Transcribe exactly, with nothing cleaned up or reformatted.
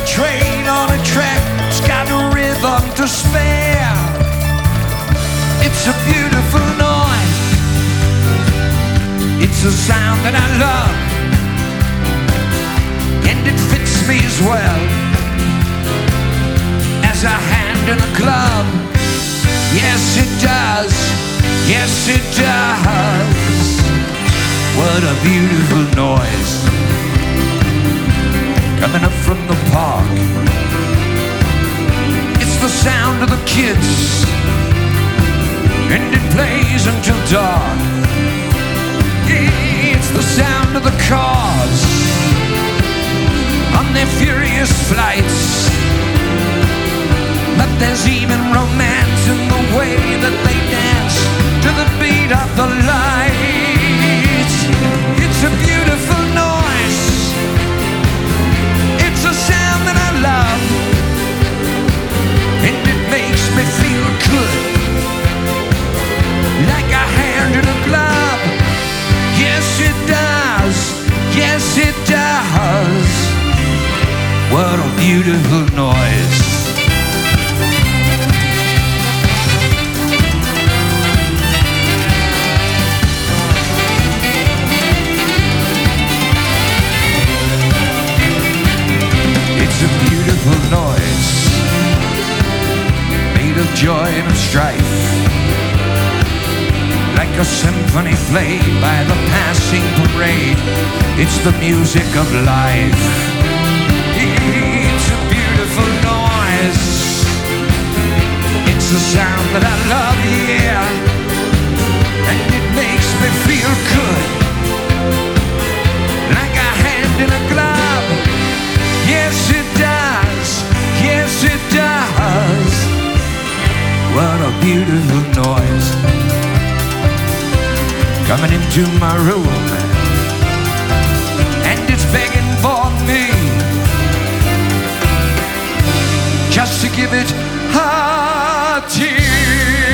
train on a track, it's got a rhythm to spare. It's a beautiful noise, it's a sound that I love, and it fits me as well as a hand in a glove. Yes it does, yes it does. What a beautiful noise, coming up from the park. It's the sound of the kids, and it plays until dark. It's the sound of the cars on their furious flights. But there's even romance in the way that they dance to the beat of the lights. It's a beautiful noise, it's a sound that I love, and it makes me feel good, like a hand in a glove. Yes it does, yes it does. What a beautiful noise. It's a beautiful noise, made of joy and of strife, like a symphony played by the passing parade. It's the music of life. It's a beautiful noise, it's a sound that I love, yeah, and it makes me feel good, like a hand in a glove. Yes it does, yes it does. What a beautiful noise, coming into my room, and it's begging for me just to give it a tear.